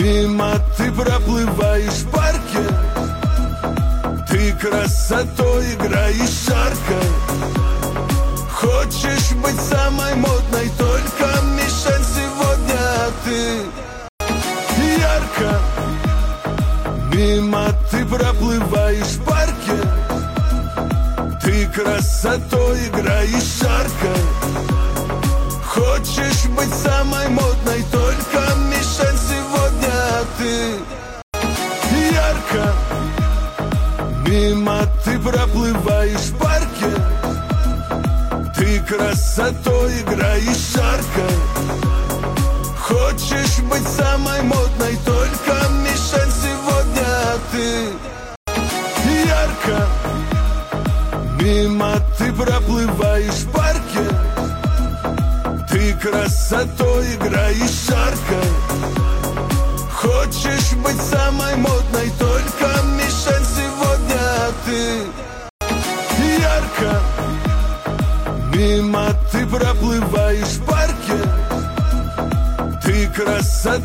Мимо ты проплываешь в парке, ты красотой играешь жарко. Хочешь быть самой модной, только Мишель сегодня, а ты ярко. Мимо ты проплываешь в парке, ты красотой играешь жарко. Хочешь быть самой модной, только Мишель сегодня, а ты ярко. Мимо ты проплываешь в парке, ты красотой играешь жарко. Хочешь быть самой модной, только Мишель сегодня, а ты ярко. Мимо ты проплываешь в парке, ты красотой играешь жарко. Хочешь быть самой модной, только Мишель сегодня, а ты ярко. Мимо ты проплываешь в парке, ты красотой